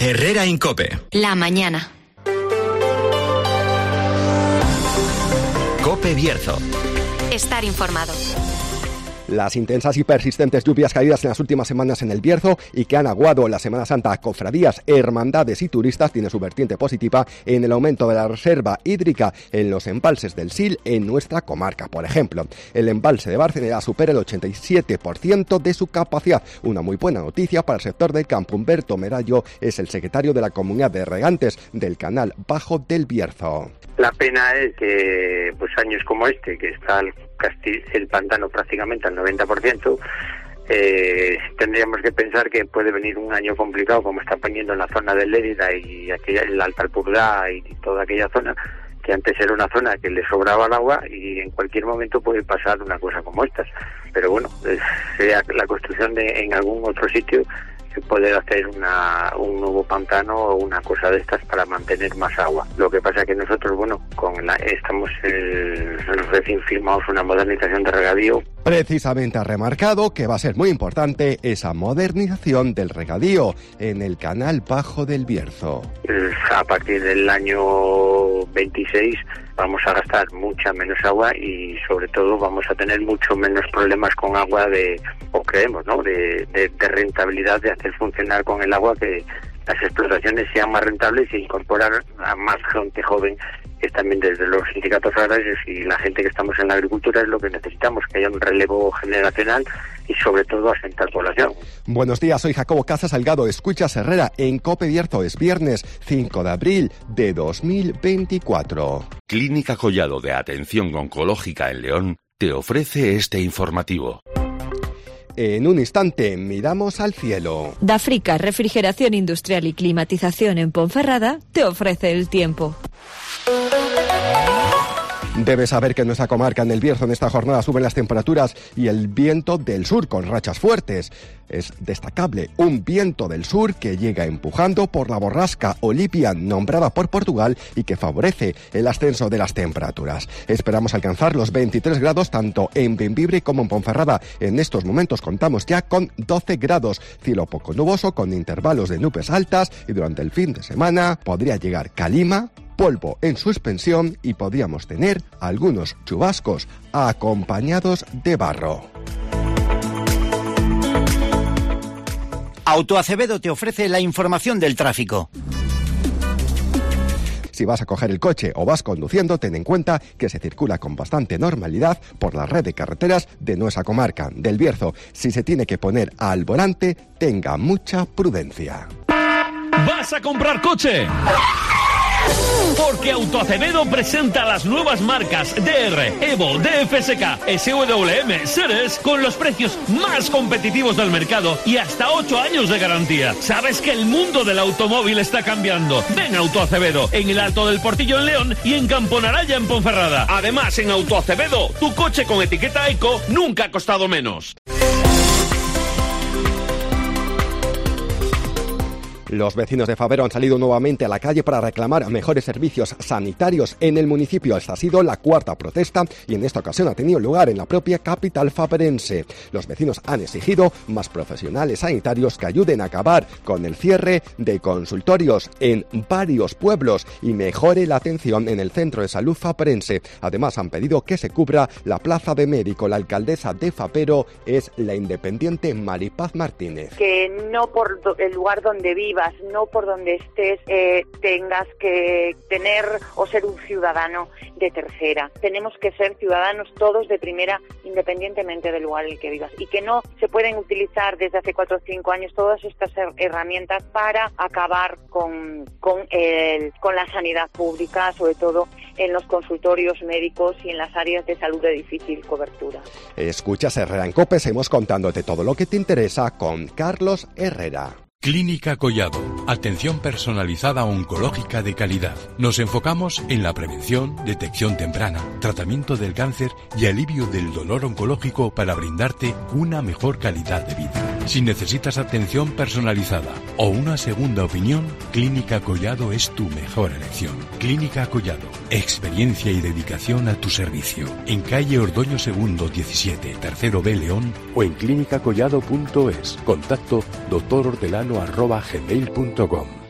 Herrera Incope. La mañana. Cope Bierzo. Estar informado. Las intensas y persistentes lluvias caídas en las últimas semanas en el Bierzo y que han aguado la Semana Santa a cofradías, hermandades y turistas tiene su vertiente positiva en el aumento de la reserva hídrica en los embalses del Sil en nuestra comarca. Por ejemplo, el embalse de Bárcena supera el 87% de su capacidad. Una muy buena noticia para el sector del campo. Humberto Merallo es el secretario de la Comunidad de Regantes del Canal Bajo del Bierzo. La pena es que años como este, que está el pantano prácticamente al 90%, tendríamos que pensar que puede venir un año complicado como está poniendo en la zona de Lérida y el Alta Alpurda y toda aquella zona, que antes era una zona que le sobraba el agua y en cualquier momento puede pasar una cosa como estas. Pero bueno, sea la construcción en algún otro sitio, poder hacer un nuevo pantano o una cosa de estas para mantener más agua. Lo que pasa es que nosotros, estamos recién firmamos una modernización de regadío. Precisamente ha remarcado que va a ser muy importante esa modernización del regadío en el Canal Bajo del Bierzo. A partir del año 26 vamos a gastar mucha menos agua y sobre todo vamos a tener mucho menos problemas con agua de rentabilidad, de hacer funcionar con el agua, que las explotaciones sean más rentables e incorporar a más gente joven, que también desde los sindicatos agrarios y la gente que estamos en la agricultura es lo que necesitamos, que haya un relevo generacional y sobre todo asentar población. Buenos días, soy Jacobo Casa Salgado, escuchas Herrera en Cope Bierzo. Es viernes 5 de abril de 2024. Clínica Collado de Atención Oncológica en León te ofrece este informativo. En un instante miramos al cielo. Dafrica, refrigeración industrial y climatización en Ponferrada, te ofrece el tiempo. Debes saber que en nuestra comarca, en el Bierzo, en esta jornada suben las temperaturas y el viento del sur con rachas fuertes. Es destacable un viento del sur que llega empujando por la borrasca Olivia, nombrada por Portugal, y que favorece el ascenso de las temperaturas. Esperamos alcanzar los 23 grados tanto en Bembibre como en Ponferrada. En estos momentos contamos ya con 12 grados, cielo poco nuboso con intervalos de nubes altas, y durante el fin de semana podría llegar calima, polvo en suspensión y podríamos tener algunos chubascos acompañados de barro. Autoacevedo te ofrece la información del tráfico. Si vas a coger el coche o vas conduciendo, ten en cuenta que se circula con bastante normalidad por la red de carreteras de nuestra comarca, del Bierzo. Si se tiene que poner al volante, tenga mucha prudencia. ¿Vas a comprar coche? Porque Autoacevedo presenta las nuevas marcas DR, Evo, DFSK, SWM, Ceres con los precios más competitivos del mercado y hasta 8 años de garantía. ¿Sabes que el mundo del automóvil está cambiando? Ven a Autoacevedo, en el Alto del Portillo en León y en Camponaraya en Ponferrada. Además, en Autoacevedo, tu coche con etiqueta Eco nunca ha costado menos. Los vecinos de Fabero han salido nuevamente a la calle para reclamar mejores servicios sanitarios en el municipio. Esta ha sido la cuarta protesta y en esta ocasión ha tenido lugar en la propia capital faberense. Los vecinos han exigido más profesionales sanitarios que ayuden a acabar con el cierre de consultorios en varios pueblos y mejore la atención en el centro de salud faberense. Además han pedido que se cubra la plaza de médico. La alcaldesa de Fabero es la independiente Maripaz Martínez. Que no por el lugar donde vivas, no por donde estés, tengas que tener o ser un ciudadano de tercera. Tenemos que ser ciudadanos todos de primera, independientemente del lugar en el que vivas, y que no se pueden utilizar desde hace 4 o 5 años todas estas herramientas para acabar con la sanidad pública, sobre todo en los consultorios médicos y en las áreas de salud de difícil cobertura. Escuchas Herrera en Cope, seguimos contándote todo lo que te interesa con Carlos Herrera. Clínica Collado. Atención personalizada oncológica de calidad. Nos enfocamos en la prevención, detección temprana, tratamiento del cáncer y alivio del dolor oncológico para brindarte una mejor calidad de vida. Si necesitas atención personalizada o una segunda opinión, Clínica Collado es tu mejor elección. Clínica Collado. Experiencia y dedicación a tu servicio. En calle Ordoño II 17, Tercero B, León, o en clínicacollado.es. Contacto doctorhortelano@gmail.com.